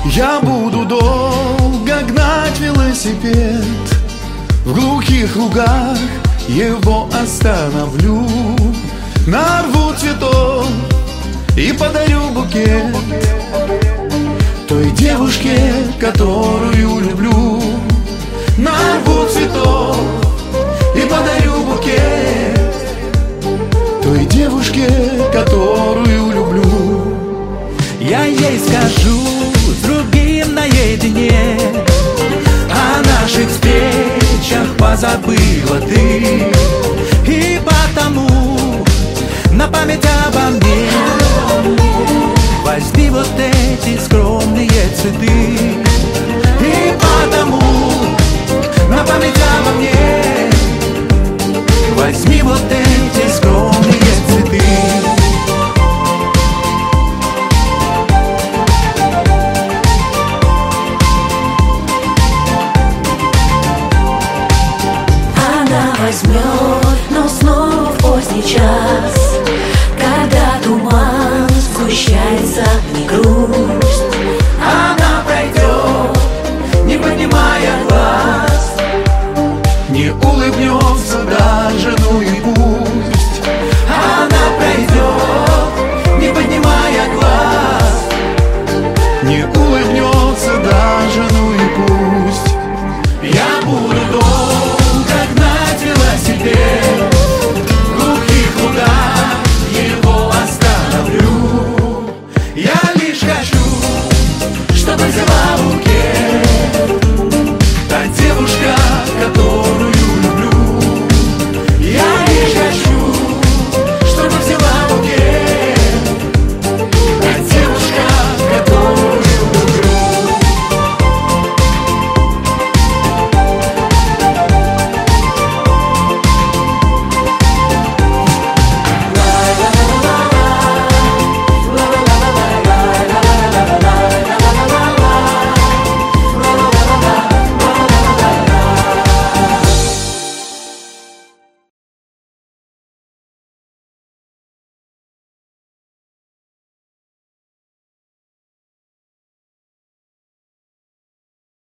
Я буду долго гнать велосипед, в глухих лугах его остановлю. Нарву цветов и подарю букет той девушке, которую люблю. Нарву цветов и подарю букет той девушке, которую люблю. Я ей скажу с другим наедине, о наших встречах позабыла ты, и потому на память обо мне возьми вот эти скромные